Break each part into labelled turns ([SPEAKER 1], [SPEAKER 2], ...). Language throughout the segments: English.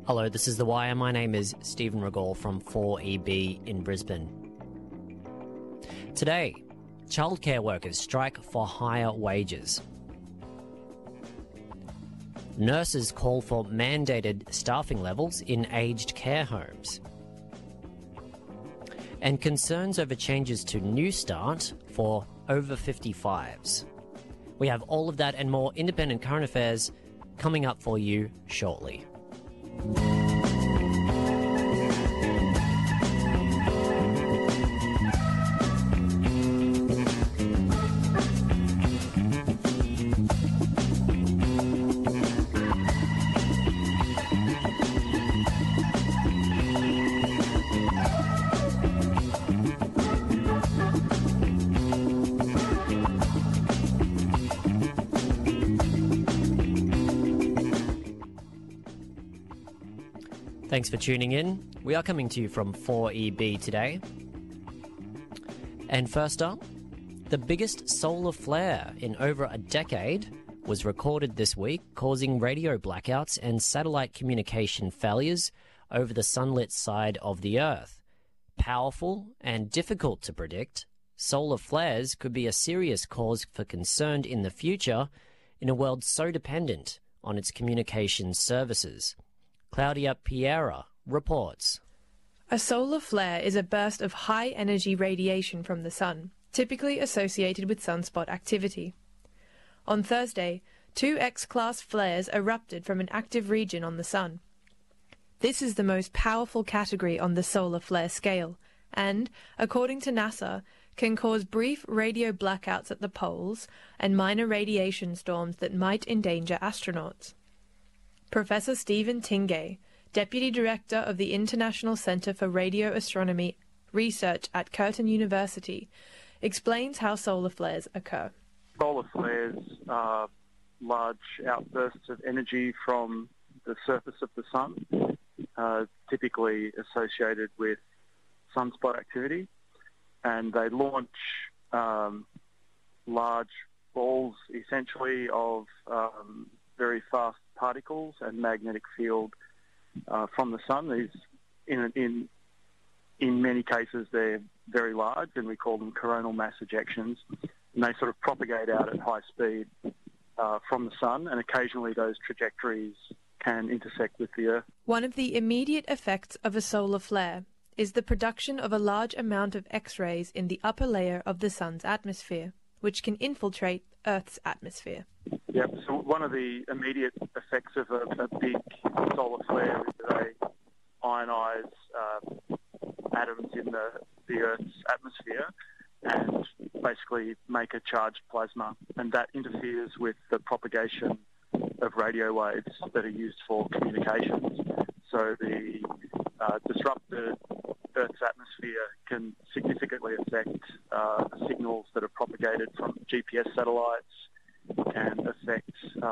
[SPEAKER 1] Hello, this is The Wire. My name is Stephen Regal from 4EB in Brisbane. Today, childcare workers strike for higher wages. Nurses call for mandated staffing levels in aged care homes. And concerns over changes to New Start for over 55s. We have all of that and more independent current affairs coming up for you shortly. Thanks for tuning in. We are coming to you from 4EB today. And first up, the biggest solar flare in over a decade was recorded this week, causing radio blackouts and satellite communication failures over the sunlit side of the Earth. Powerful and difficult to predict, solar flares could be a serious cause for concern in the future in a world so dependent on its communications services. Claudia Piera reports.
[SPEAKER 2] A solar flare is a burst of high-energy radiation from the sun, typically associated with sunspot activity. On Thursday, 2 X-class flares erupted from an active region on the sun. This is the most powerful category on the solar flare scale and, according to NASA, can cause brief radio blackouts at the poles and minor radiation storms that might endanger astronauts. Professor Stephen Tingay, Deputy Director of the International Center for Radio Astronomy Research at Curtin University, explains how solar flares occur.
[SPEAKER 3] Solar flares are large outbursts of energy from the surface of the sun, typically associated with sunspot activity, and they launch large balls, essentially, of very fast particles and magnetic field from the sun. These, in many cases, they're very large, and we call them coronal mass ejections. And they sort of propagate out at high speed from the sun, and occasionally those trajectories can intersect with the Earth.
[SPEAKER 2] One of the immediate effects of a solar flare is the production of a large amount of X-rays in the upper layer of the sun's atmosphere, which can infiltrate Earth's atmosphere.
[SPEAKER 3] Yep, so one of the immediate effects of a big solar flare is that they ionise atoms in the Earth's atmosphere and basically make a charged plasma, and that interferes with the propagation of radio waves that are used for communications. So the disrupted Earth's atmosphere can significantly affect signals that are propagated from GPS satellites, can affect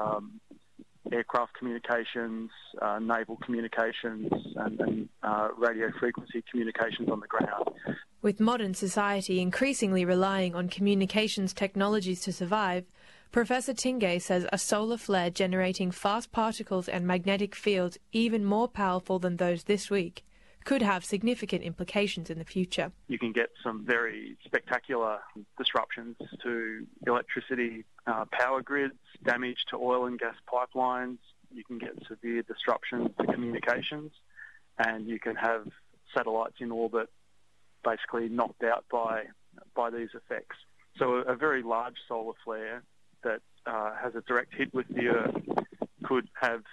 [SPEAKER 3] aircraft communications, naval communications, and radio frequency communications on the ground.
[SPEAKER 2] With modern society increasingly relying on communications technologies to survive, Professor Tingay says a solar flare generating fast particles and magnetic fields even more powerful than those this week could have significant implications in the future.
[SPEAKER 3] You can get some very spectacular disruptions to electricity power grids, damage to oil and gas pipelines. You can get severe disruptions to communications, and you can have satellites in orbit basically knocked out by these effects. So a very large solar flare that has a direct hit with the Earth could have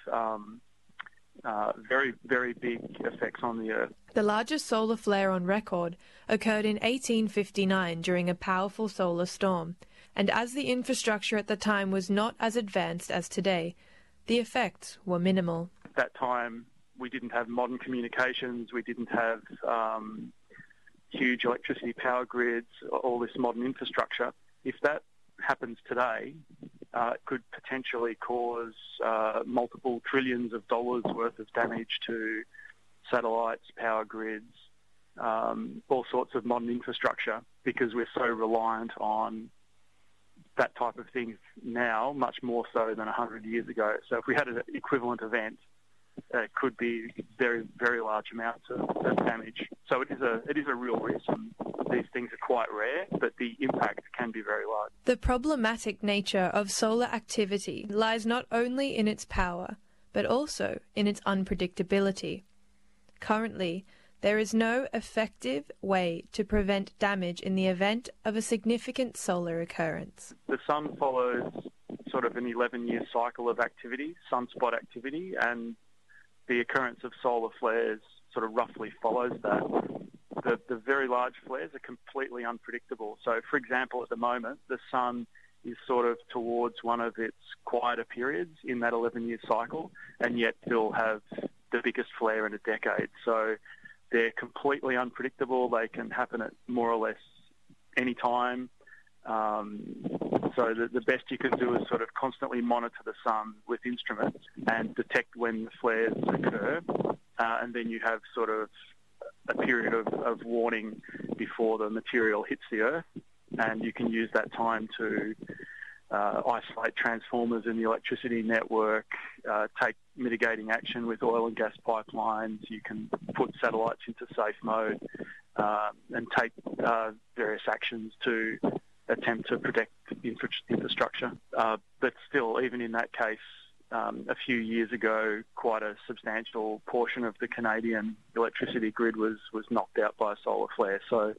[SPEAKER 3] very, very big effects on the Earth.
[SPEAKER 2] The largest solar flare on record occurred in 1859 during a powerful solar storm, and as the infrastructure at the time was not as advanced as today, the effects were minimal.
[SPEAKER 3] At that time, we didn't have modern communications, we didn't have huge electricity power grids, all this modern infrastructure. If that happens today, it could potentially cause multiple trillions of dollars worth of damage to satellites, power grids, all sorts of modern infrastructure, because we're so reliant on that type of thing now, much more so than 100 years ago. So if we had an equivalent event could be very, very large amounts of damage. So it is a real risk. These things are quite rare, but the impact can be very large.
[SPEAKER 2] The problematic nature of solar activity lies not only in its power, but also in its unpredictability. Currently, there is no effective way to prevent damage in the event of a significant solar occurrence.
[SPEAKER 3] The sun follows sort of an 11-year cycle of activity, sunspot activity, and the occurrence of solar flares sort of roughly follows that. The very large flares are completely unpredictable. So, for example, at the moment, the sun is sort of towards one of its quieter periods in that 11-year cycle, and yet still have the biggest flare in a decade. So they're completely unpredictable. They can happen at more or less any time. So the best you can do is sort of constantly monitor the sun with instruments and detect when the flares occur, and then you have sort of a period of warning before the material hits the Earth, and you can use that time to isolate transformers in the electricity network, take mitigating action with oil and gas pipelines. You can put satellites into safe mode and take various actions to attempt to protect infrastructure. But still, even in that case, a few years ago, quite a substantial portion of the Canadian electricity grid was knocked out by a solar flare. So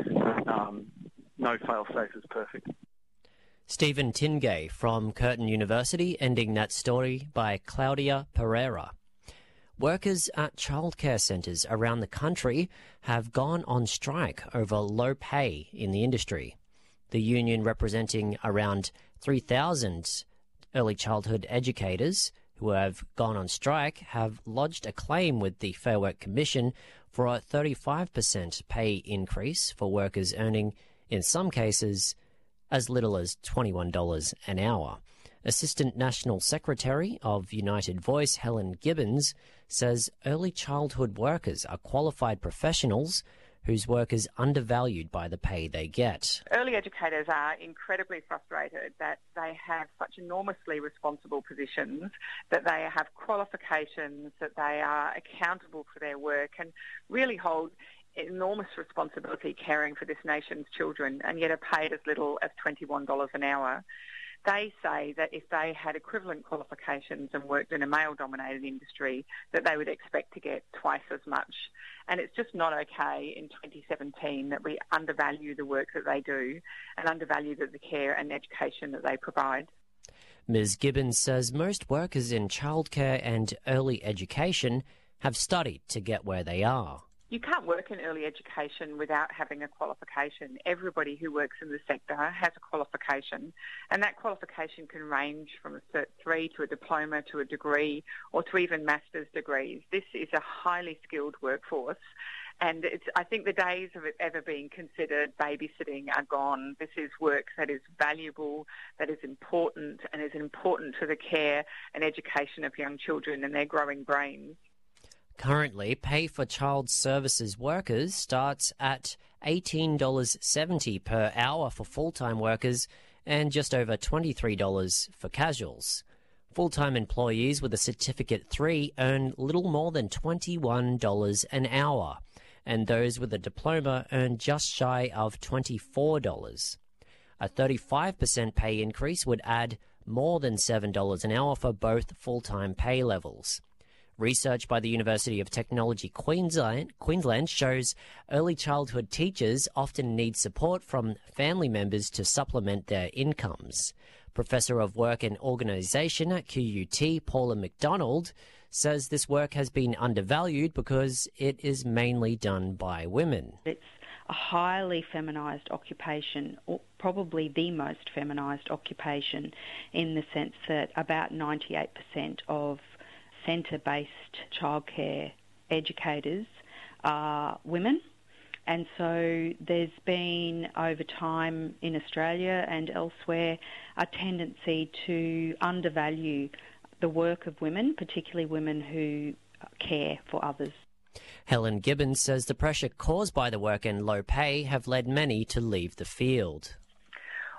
[SPEAKER 3] no fail-safe is perfect.
[SPEAKER 1] Stephen Tingay from Curtin University, ending that story by Claudia Pereira. Workers at childcare centres around the country have gone on strike over low pay in the industry. The union, representing around 3,000 early childhood educators who have gone on strike, have lodged a claim with the Fair Work Commission for a 35% pay increase for workers earning, in some cases, as little as $21 an hour. Assistant National Secretary of United Voice, Helen Gibbons, says early childhood workers are qualified professionals whose work is undervalued by the pay they get.
[SPEAKER 4] Early educators are incredibly frustrated that they have such enormously responsible positions, that they have qualifications, that they are accountable for their work and really hold enormous responsibility caring for this nation's children, and yet are paid as little as $21 an hour. They say that if they had equivalent qualifications and worked in a male-dominated industry, that they would expect to get twice as much. And it's just not okay in 2017 that we undervalue the work that they do and undervalue the care and education that they provide.
[SPEAKER 1] Ms. Gibbons says most workers in childcare and early education have studied to get where they are.
[SPEAKER 4] You can't work in early education without having a qualification. Everybody who works in the sector has a qualification, and that qualification can range from a Cert 3 to a diploma to a degree or to even master's degrees. This is a highly skilled workforce, and I think the days of it ever being considered babysitting are gone. This is work that is valuable, that is important, and is important to the care and education of young children and their growing brains.
[SPEAKER 1] Currently, pay for child services workers starts at $18.70 per hour for full-time workers and just over $23 for casuals. Full-time employees with a Certificate 3 earn little more than $21 an hour, and those with a diploma earn just shy of $24. A 35% pay increase would add more than $7 an hour for both full-time pay levels. Research by the University of Technology Queensland shows early childhood teachers often need support from family members to supplement their incomes. Professor of Work and Organisation at QUT, Paula McDonald, says this work has been undervalued because it is mainly done by women.
[SPEAKER 5] It's a highly feminised occupation, or probably the most feminised occupation, in the sense that about 98% of centre-based childcare educators are women. And so there's been, over time in Australia and elsewhere, a tendency to undervalue the work of women, particularly women who care for others.
[SPEAKER 1] Helen Gibbons says the pressure caused by the work and low pay have led many to leave the field.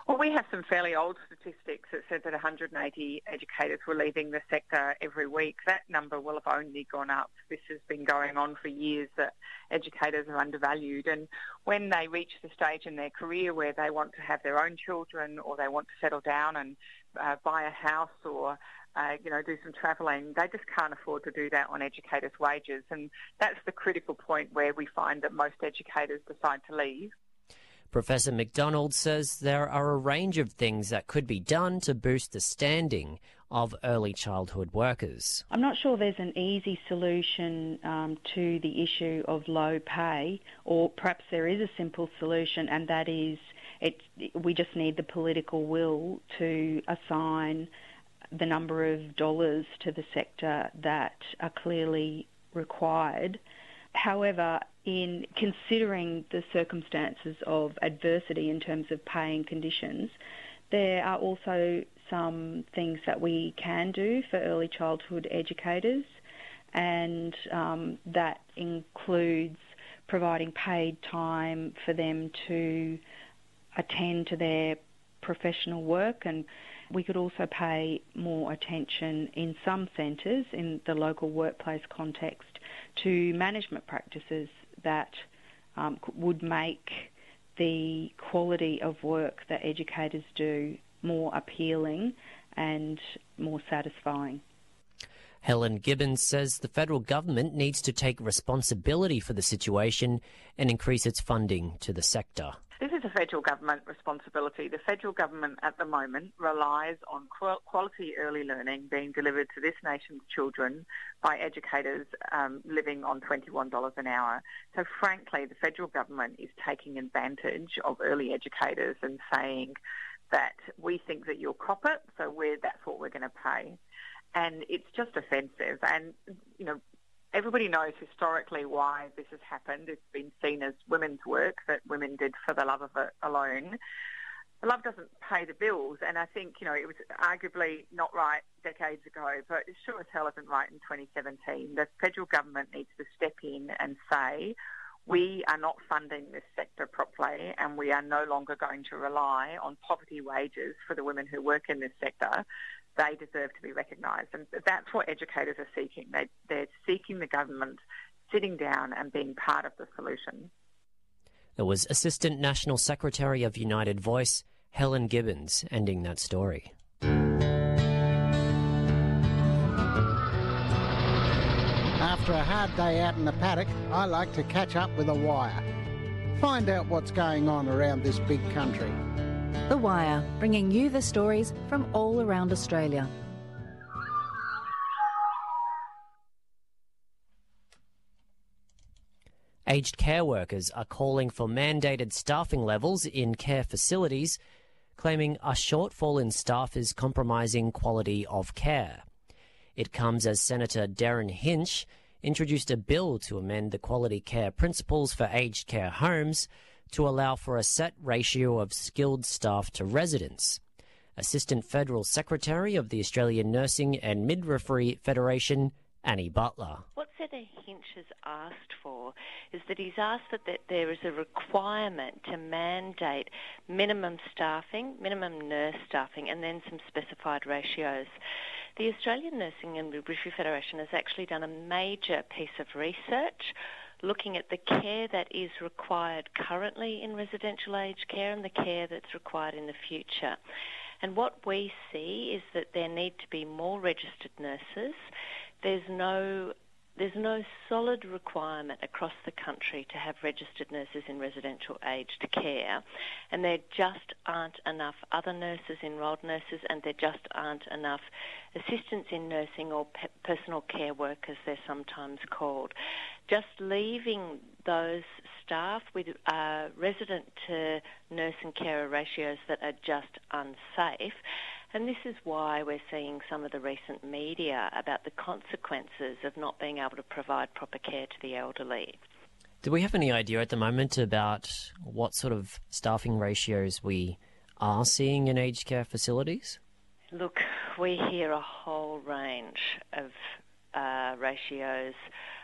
[SPEAKER 4] Well, we have some fairly old statistics that said that 180 educators were leaving the sector every week. That number will have only gone up. This has been going on for years, that educators are undervalued. And when they reach the stage in their career where they want to have their own children, or they want to settle down and buy a house, or do some travelling, they just can't afford to do that on educators' wages. And that's the critical point where we find that most educators decide to leave.
[SPEAKER 1] Professor McDonald says there are a range of things that could be done to boost the standing of early childhood workers.
[SPEAKER 5] I'm not sure there's an easy solution to the issue of low pay, or perhaps there is a simple solution, and that is we just need the political will to assign the number of dollars to the sector that are clearly required. However, in considering the circumstances of adversity in terms of pay and conditions, there are also some things that we can do for early childhood educators, and that includes providing paid time for them to attend to their professional work. And we could also pay more attention in some centres, in the local workplace context, to management practices that would make the quality of work that educators do more appealing and more satisfying.
[SPEAKER 1] Helen Gibbons says the federal government needs to take responsibility for the situation and increase its funding to the sector.
[SPEAKER 4] This is a federal government responsibility. The federal government at the moment relies on quality early learning being delivered to this nation's children by educators living on $21 an hour. So frankly, the federal government is taking advantage of early educators and saying that we think that you'll cop it, so that's what we're going to pay. And it's just offensive. And, everybody knows historically why this has happened. It's been seen as women's work that women did for the love of it alone. The love doesn't pay the bills, and I think, it was arguably not right decades ago, but it sure as hell isn't right in 2017. The federal government needs to step in and say, we are not funding this sector properly, and we are no longer going to rely on poverty wages for the women who work in this sector. They deserve to be recognised, and that's what educators are seeking. They're seeking the government sitting down and being part of the solution.
[SPEAKER 1] It was Assistant National Secretary of United Voice, Helen Gibbons, ending that story.
[SPEAKER 6] After a hard day out in the paddock, I like to catch up with a wire. Find out what's going on around this big country.
[SPEAKER 7] The Wire, bringing you the stories from all around Australia.
[SPEAKER 1] Aged care workers are calling for mandated staffing levels in care facilities, claiming a shortfall in staff is compromising quality of care. It comes as Senator Darren Hinch introduced a bill to amend the quality care principles for aged care homes to allow for a set ratio of skilled staff to residents. Assistant Federal Secretary of the Australian Nursing and Midwifery Federation, Annie Butler.
[SPEAKER 8] What Senator Hinch has asked for is that he's asked that there is a requirement to mandate minimum staffing, minimum nurse staffing, and then some specified ratios. The Australian Nursing and Midwifery Federation has actually done a major piece of research looking at the care that is required currently in residential aged care and the care that's required in the future. And what we see is that there need to be more registered nurses. There's no solid requirement across the country to have registered nurses in residential aged care, and there just aren't enough other nurses, enrolled nurses, and there just aren't enough assistants in nursing or personal care workers, they're sometimes called. Just leaving those staff with resident to nurse and carer ratios that are just unsafe. And this is why we're seeing some of the recent media about the consequences of not being able to provide proper care to the elderly.
[SPEAKER 1] Do we have any idea at the moment about what sort of staffing ratios we are seeing in aged care facilities?
[SPEAKER 8] Look, we hear a whole range of ratios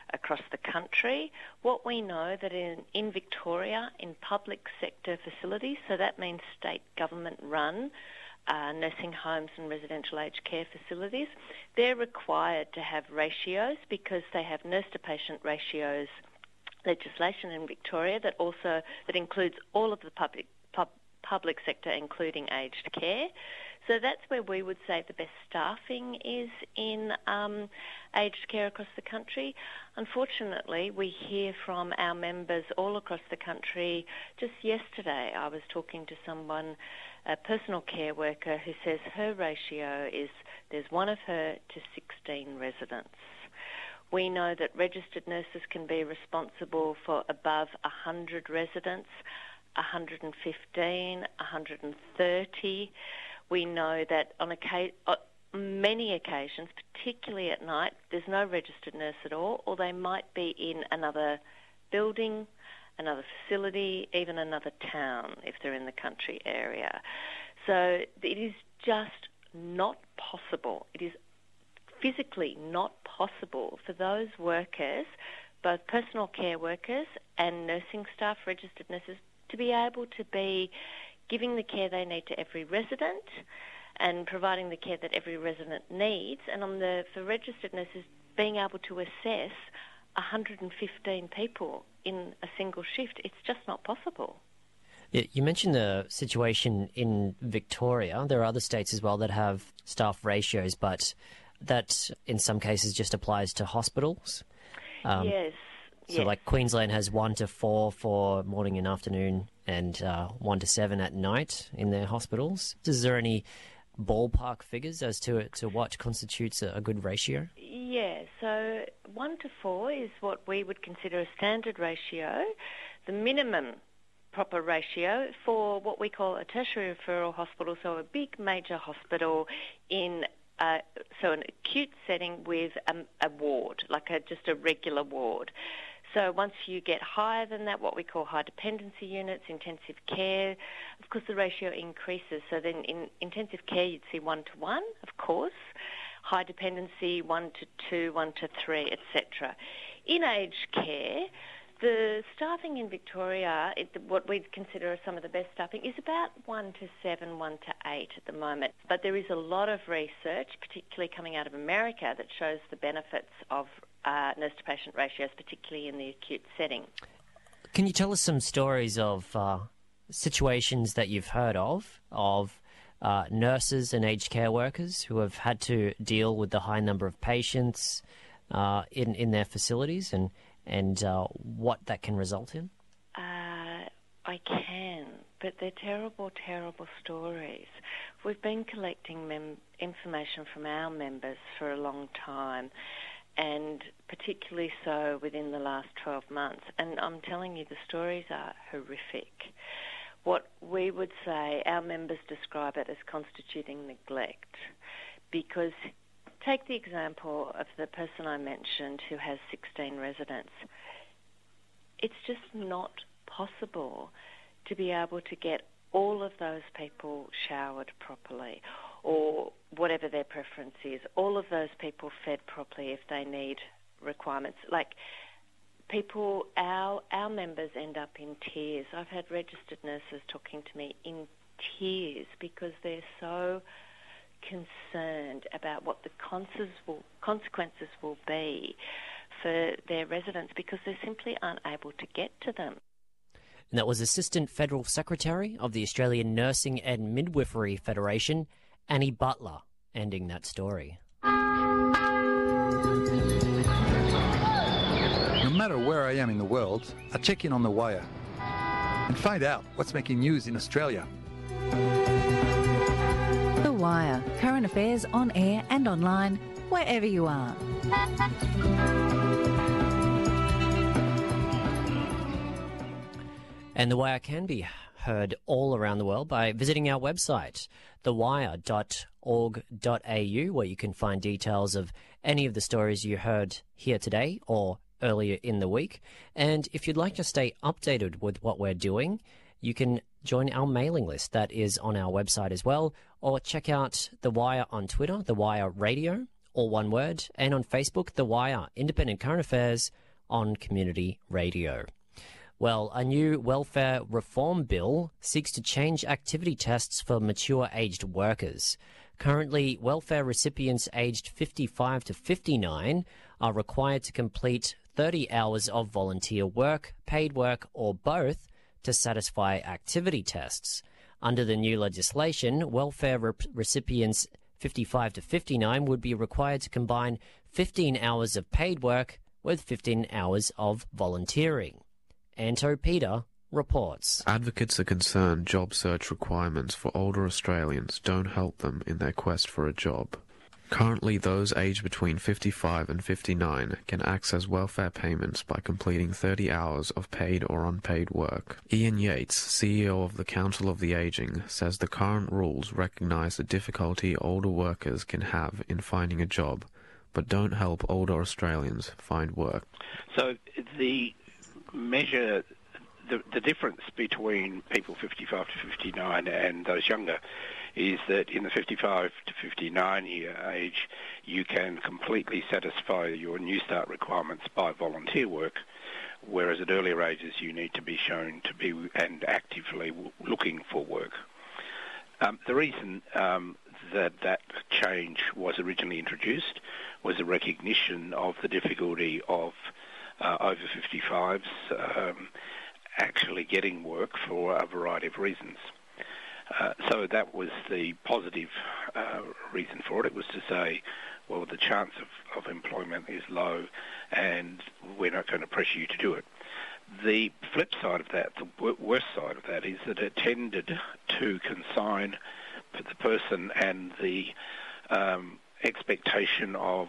[SPEAKER 8] across the country. What we know that in Victoria, in public sector facilities, so that means state government run nursing homes and residential aged care facilities, they're required to have ratios because they have nurse to patient ratios legislation in Victoria that includes all of the public sector, including aged care. So that's where we would say the best staffing is in aged care across the country. Unfortunately, we hear from our members all across the country. Just yesterday, I was talking to someone, a personal care worker, who says her ratio is there's one of her to 16 residents. We know that registered nurses can be responsible for above 100 residents, 115, 130. We know that on many occasions, particularly at night, there's no registered nurse at all, or they might be in another building, another facility, even another town if they're in the country area. So it is just not possible. It is physically not possible for those workers, both personal care workers and nursing staff, registered nurses, to be able to be giving the care they need to every resident and providing the care that every resident needs, and for registered nurses being able to assess 115 people in a single shift. It's just not possible.
[SPEAKER 1] You mentioned the situation in Victoria. There are other states as well that have staff ratios, but that in some cases just applies to hospitals.
[SPEAKER 8] Yes.
[SPEAKER 1] So like Queensland has 1-4 for morning and afternoon and 1-7 at night in their hospitals. Is there any ballpark figures as to what constitutes a good ratio?
[SPEAKER 8] Yeah, so 1-4 is what we would consider a standard ratio. The minimum proper ratio for what we call a tertiary referral hospital, so a big major hospital in an acute setting with a ward, like just a regular ward. So once you get higher than that, what we call high dependency units, intensive care, of course the ratio increases. So then in intensive care you'd see 1-1, of course, high dependency 1-2, 1-3, etc. In aged care, the staffing in Victoria, what we'd consider some of the best staffing, is about 1-7, 1-8 at the moment. But there is a lot of research, particularly coming out of America, that shows the benefits of nurse-to-patient ratios, particularly in the acute setting.
[SPEAKER 1] Can you tell us some stories of situations that you've heard of nurses and aged care workers who have had to deal with the high number of patients in their facilities and what that can result in?
[SPEAKER 8] I can, but they're terrible, terrible stories. We've been collecting information from our members for a long time, and particularly so within the last 12 months. And I'm telling you, the stories are horrific. What we would say, our members describe it as constituting neglect, because take the example of the person I mentioned who has 16 residents. It's just not possible to be able to get all of those people showered properly, or whatever their preference is, all of those people fed properly if they need requirements. Like people, our members end up in tears. I've had registered nurses talking to me in tears because they're so concerned about what the consequences will be for their residents because they simply aren't able to get to them.
[SPEAKER 1] And that was Assistant Federal Secretary of the Australian Nursing and Midwifery Federation, Annie Butler, ending that story.
[SPEAKER 9] No matter where I am in the world, I check in on The Wire and find out what's making news in Australia.
[SPEAKER 7] The Wire. Current affairs on air and online, wherever you are.
[SPEAKER 1] And The Wire can be heard all around the world by visiting our website, thewire.org.au, where you can find details of any of the stories you heard here today or earlier in the week. And if you'd like to stay updated with what we're doing, you can join our mailing list that is on our website as well, or check out The Wire on Twitter, The Wire Radio, all one word, and on Facebook, The Wire, independent current affairs on community radio. Well, a new welfare reform bill seeks to change activity tests for mature aged workers. Currently, welfare recipients aged 55 to 59 are required to complete 30 hours of volunteer work, paid work, or both to satisfy activity tests. Under the new legislation, welfare recipients 55 to 59 would be required to combine 15 hours of paid work with 15 hours of volunteering. Anto Peter reports.
[SPEAKER 10] Advocates are concerned job search requirements for older Australians don't help them in their quest for a job. Currently, those aged between 55 and 59 can access welfare payments by completing 30 hours of paid or unpaid work. Ian Yates, CEO of the Council of the Aging, says the current rules recognise the difficulty older workers can have in finding a job, but don't help older Australians find work.
[SPEAKER 11] So the measure, the difference between people 55 to 59 and those younger is that in the 55 to 59 year age, you can completely satisfy your New Start requirements by volunteer work, whereas at earlier ages you need to be shown to be and actively looking for work. The reason that change was originally introduced was a recognition of the difficulty of over 55s actually getting work for a variety of reasons. So that was the positive reason for it. It was to say, well, the chance of employment is low and we're not going to pressure you to do it. The flip side of that, the worst side of that, is that it tended to consign the person and the expectation of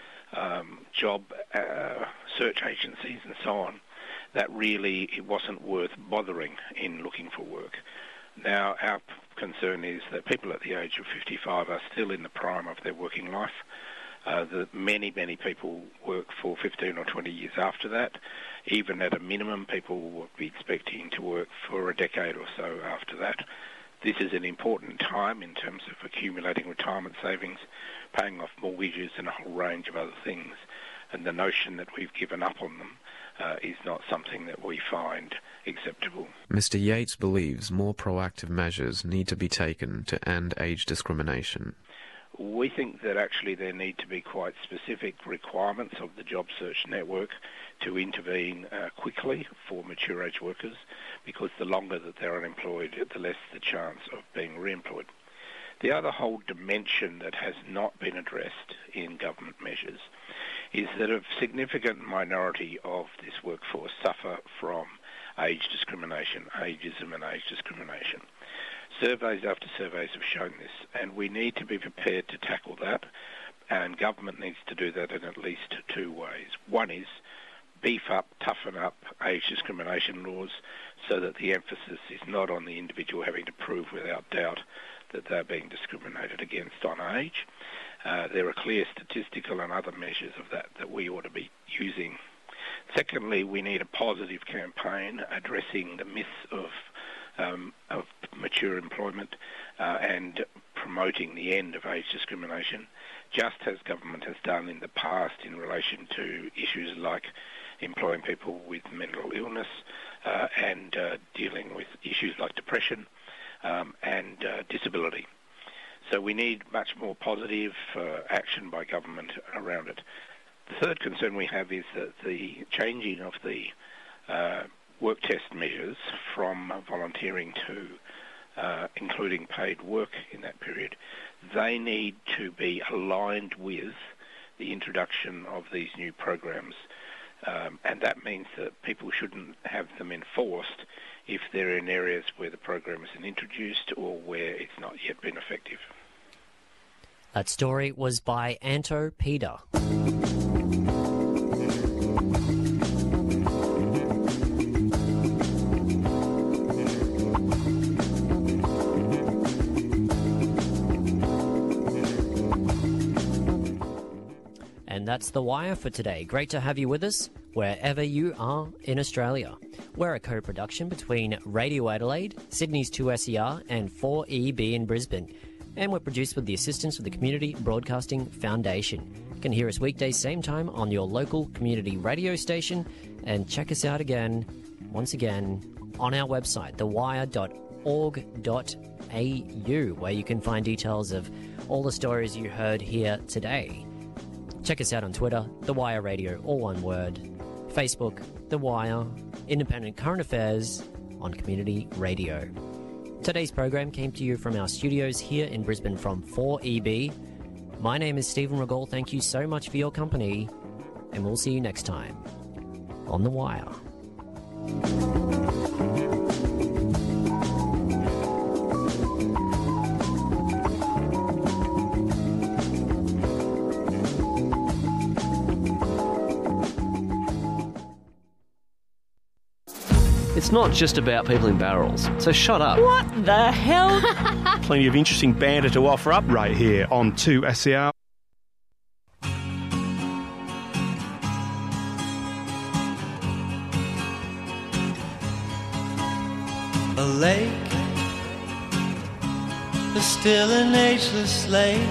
[SPEAKER 11] job search agencies and so on, that really it wasn't worth bothering in looking for work. Now, our concern is that people at the age of 55 are still in the prime of their working life. That many people work for 15 or 20 years after that. Even at a minimum, people will be expecting to work for a decade or so after that. This is an important time in terms of accumulating retirement savings, paying off mortgages and a whole range of other things. And the notion that we've given up on them is not something that we find acceptable.
[SPEAKER 10] Mr. Yates believes more proactive measures need to be taken to end age discrimination.
[SPEAKER 11] We think that actually there need to be quite specific requirements of the job search network to intervene quickly for mature age workers, because the longer that they're unemployed, the less the chance of being re-employed. The other whole dimension that has not been addressed in government measures is that a significant minority of this workforce suffer from age discrimination, ageism and age discrimination. Surveys after surveys have shown this, and we need to be prepared to tackle that, and government needs to do that in at least two ways. One is beef up, toughen up age discrimination laws so that the emphasis is not on the individual having to prove without doubt that they're being discriminated against on age. There are clear statistical and other measures of that we ought to be using. Secondly, we need a positive campaign addressing the myths of mature employment and promoting the end of age discrimination, just as government has done in the past in relation to issues like employing people with mental illness and dealing with issues like depression and disability. So we need much more positive action by government around it. The third concern we have is that the changing of the work test measures from volunteering to including paid work in that period, they need to be aligned with the introduction of these new programs. And that means that people shouldn't have them enforced if they're in areas where the program isn't introduced or where it's not yet been effective.
[SPEAKER 1] That story was by Anto Peter. And that's The Wire for today. Great to have you with us wherever you are in Australia. We're a co-production between Radio Adelaide, Sydney's 2SER and 4EB in Brisbane. and we're produced with the assistance of the Community Broadcasting Foundation. You can hear us weekdays same time on your local community radio station, and check us out again, once again, on our website, thewire.org.au, where you can find details of all the stories you heard here today. Check us out on Twitter, The Wire Radio, all one word. Facebook, The Wire, independent current affairs on community radio. Today's program came to you from our studios here in Brisbane from 4EB. My name is Stephen Regal. Thank you so much for your company, and we'll see you next time on The Wire.
[SPEAKER 12] It's not just about people in barrels, so shut up.
[SPEAKER 13] What the hell?
[SPEAKER 14] Plenty of interesting banter to offer up right here on 2SER.
[SPEAKER 15] A lake, a still and ageless lake,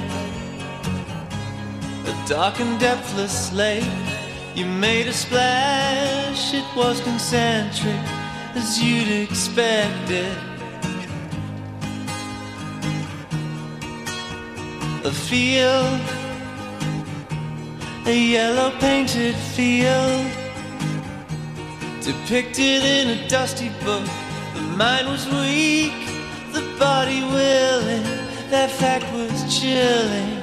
[SPEAKER 15] a dark and depthless lake. You made a splash, it was concentric, as you'd expected. A field, a yellow painted field, depicted in a dusty book. The mind was weak, the body willing, that fact was chilling.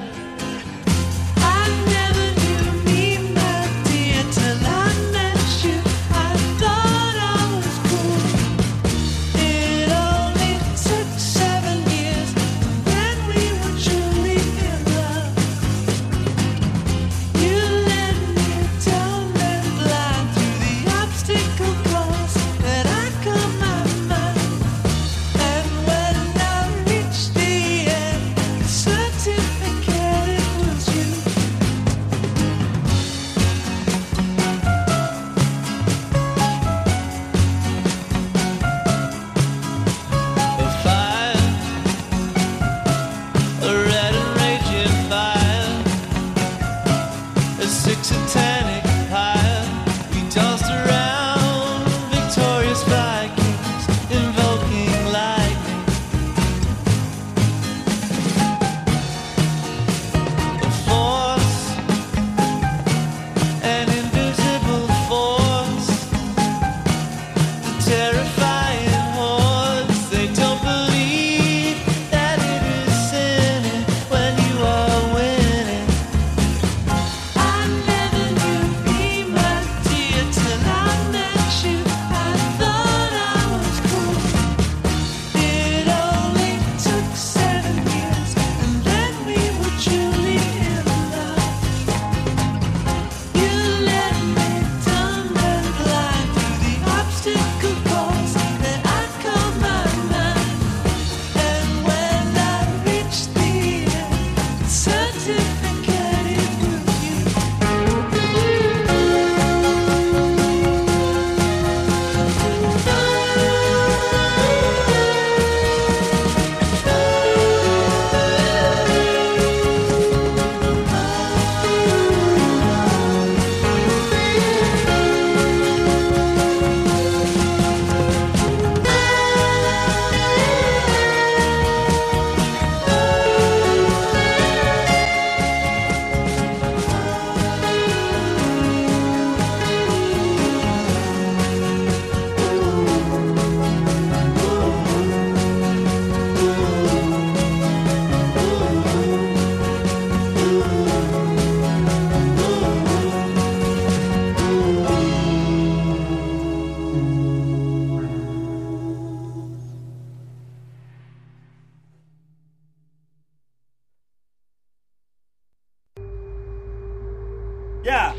[SPEAKER 16] Yeah.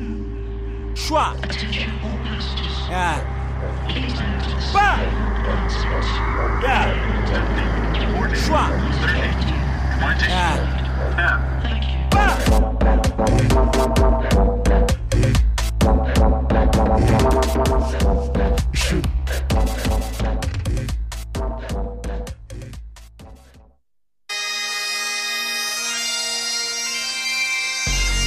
[SPEAKER 16] Schwa. Yeah. Ba. Yeah. Schwa. Yeah.